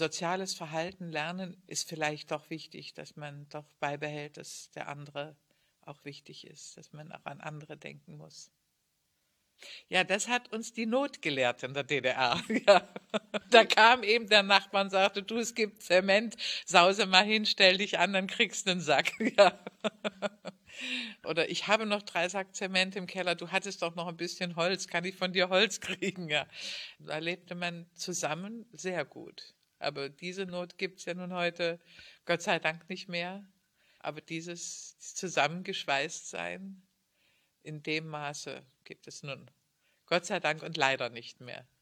soziales Verhalten lernen ist vielleicht doch wichtig, dass man doch beibehält, dass der andere auch wichtig ist, dass man auch an andere denken muss. Ja, das hat uns die Not gelehrt in der DDR. Ja. Da kam eben der Nachbar und sagte, du, es gibt Zement, sause mal hin, stell dich an, dann kriegst du einen Sack. Ja. Oder ich habe noch 3 Sack Zement im Keller, du hattest doch noch ein bisschen Holz, kann ich von dir Holz kriegen? Ja. Da lebte man zusammen sehr gut. Aber diese Not gibt's ja nun heute Gott sei Dank nicht mehr. Aber dieses Zusammengeschweißtsein in dem Maße gibt es nun Gott sei Dank und leider nicht mehr.